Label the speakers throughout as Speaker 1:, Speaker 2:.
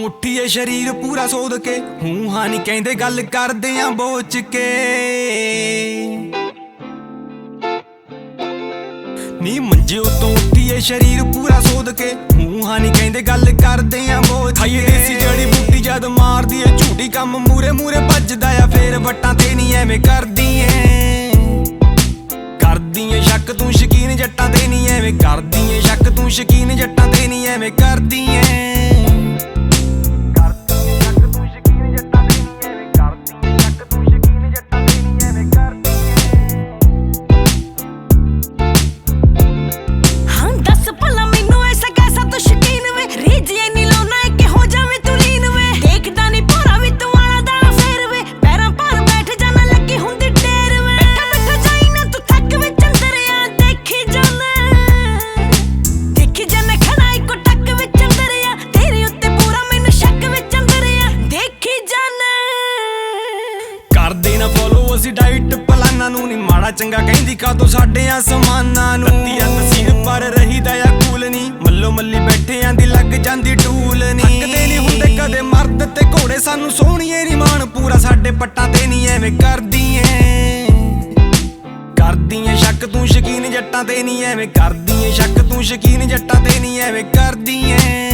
Speaker 1: ਉੱਠੀਏ ਸ਼ਰੀਰ ਪੂਰਾ ਸੋਧ ਕੇ, ਹੂੰ ਹਾਂ ਨਹੀਂ ਕਹਿੰਦੇ ਗੱਲ ਕਰਦੇ ਆਂ ਬੋਚ ਕੇ। ਨੀ ਮੰਜੇ ਉਤੋਂ ਉੱਠੀਏ ਸ਼ਰੀਰ ਪੂਰਾ ਸੋਧ ਕੇ, ਹੂੰ ਹਾਂ ਨਹੀਂ ਕਹਿੰਦੇ ਗੱਲ ਕਰਦੇ ਆਂ ਬੋਚ ਕੇ। ਦੇਸੀ ਜੜੀ ਬੂਟੀ ਜਦ ਮਾਰਦੀ ਏ ਝੂਟੀ, ਕੰਮ ਮੂਰੇ ਮੂਰੇ ਭੱਜਦਾ ਆ ਫੇਰ ਵੱਟਾਂ ਤੇ ਨਹੀਂ ਐਵੇਂ ਕਰਦੀ ਏ। ਕਰਦੀ ਏ ਸ਼ੱਕ ਤੂੰ ਸ਼ਕੀਨ ਜੱਟਾਂ ਤੇ ਨਹੀਂ ਐਵੇਂ ਕਰਦੀ ਏ ਸ਼ੱਕ ਤੂੰ ਸ਼ਕੀਨ ਜੱਟਾਂ ਤੇ ਨਹੀਂ ਐਵੇਂ ਕਰਦੀ ਏ। ਕਰਦੇ ਨਾ ਫੋਲੋ ਅਸੀਂ ਡਾਈਟ ਪਲਾਨਾਂ ਨੂੰ, ਨੀ ਮਾੜਾ ਚੰਗਾ ਕਹਿੰਦੀ ਕਾਤੋਂ ਸਾਡੇ ਆਸਮਾਨਾਂ ਨੂੰ। ਰੱਤੀਆਂ ਨਸੀਨ ਪਰ ਰਹੀਦਾ ਆ ਕੂਲ ਨੀ, ਮੱਲੋ ਮੱਲੀ ਬੈਠਿਆਂ ਦੀ ਲੱਗ ਜਾਂਦੀ ਟੂਲ ਨੀ। ਥੱਕਦੇ ਨੀ ਹੁੰਦੇ ਕਦੇ ਮਰਦ ਤੇ ਘੋੜੇ, ਸਾਨੂੰ ਸੋਹਣੀਏ ਨੀ ਮਾਣ ਪੂਰਾ ਸਾਡੇ ਪੱਟਾਂ ਤੇ ਨੀ ਐਵੇਂ ਕਰਦੀ ਏ। ਕਰਦੀ ਏ ਸ਼ੱਕ ਤੂੰ ਸ਼ਕੀਨ ਜੱਟਾਂ ਤੇ ਨੀ ਐਵੇਂ ਕਰਦੀ ਏ ਸ਼ੱਕ ਤੂੰ ਸ਼ਕੀਨ ਜੱਟਾਂ ਤੇ ਨੀ ਐਵੇਂ ਕਰਦੀ ਏ।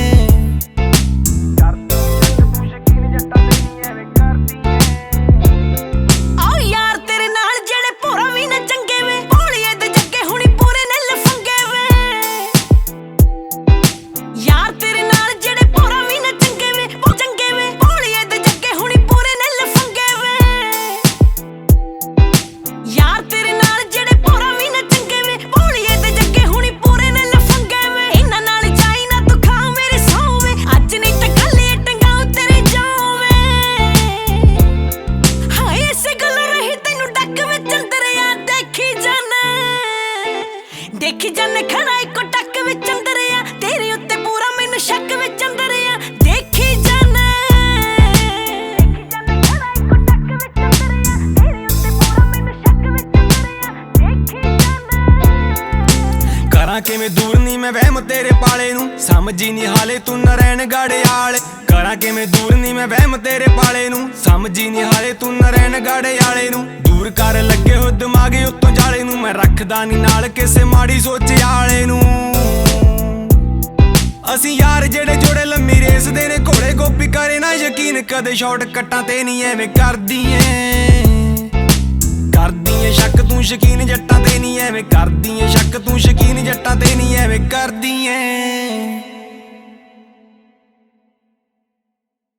Speaker 2: ਦੇਖੀ ਜਾਨੇ ਖੜਾ ਇੱਕੋ ਟੱਕ ਵਿੱਚ ਅੰਦਰਿਆ, ਤੇਰੇ ਉੱਤੇ ਪੂਰਾ ਮੈਨੂੰ ਸ਼ੱਕ ਵਿੱਚ ਅੰਦਰਿਆ। ਦੇਖੀ ਜਾਨੇ ਖੜਾ ਇੱਕੋ ਟੱਕ ਵਿੱਚ ਅੰਦਰਿਆ, ਤੇਰੇ ਉੱਤੇ ਪੂਰਾ ਮੈਨੂੰ ਸ਼ੱਕ ਵਿੱਚ ਅੰਦਰਿਆ। ਦੇਖੀ ਜਾਨੇ
Speaker 1: ਕਰਾਂ ਕਿਵੇਂ ਦੂਰ ਨੀ ਮੈਂ ਵਹਿਮ ਤੇਰੇ ਪਾਲੇ ਨੂੰ, ਸਮਝੀ ਨੀ ਹਾਲੇ ਤੂੰ ਨਰੈਣ ਗੜਿਆਲ। ਕਰਾਂ ਕਿਵੇਂ ਦੂਰ ਨੀ ਮੈਂ ਵਹਿਮ ਤੇਰੇ ਪਾਲੇ ਨੂੰ, ਸਮਝੀ ਨੀ ਹਾਲੇ ਤੂੰ ਨਰੈਣ ਗੜਿਆਲੇ ਨੂੰ। ਦੂਰ ਕਰ ਲੱਗੇ ਹੋ ਦਿਮਾਗ ਉੱਤੋਂ ਜਾਲੇ ਨੂੰ, ਮੈਂ ਰੱਖਦਾ ਨੀ ਨਾਲ ਕਿਸੇ ਮਾੜੀ ਸੋਚ ਵਾਲੇ ਨੂੰ। ਅਸੀਂ ਯਾਰ ਜਿਹੜੇ ਜੋੜੇ ਲੰਮੀ ਰੇਸ ਦੇ ਨੇ, ਘੋੜੇ ਗੋਪੀ ਕਰੇ ਨਾ ਯਕੀਨ ਕਦੇ ਸ਼ਾਰਟ ਕੱਟਾਂ ਤੇ ਨਹੀਂ ਐਵੇਂ ਕਰਦੀ ਏ। ਕਰਦੀ ਏ ਸ਼ੱਕ ਤੂੰ ਸ਼ਕੀਨ ਜੱਟਾਂ ਤੇ ਨਹੀਂ ਐਵੇਂ ਕਰਦੀ ਏ ਸ਼ੱਕ ਤੂੰ ਸ਼ਕੀਨ ਜੱਟਾਂ ਤੇ ਨਹੀਂ ਐਵੇਂ ਕਰਦੀ ਏ।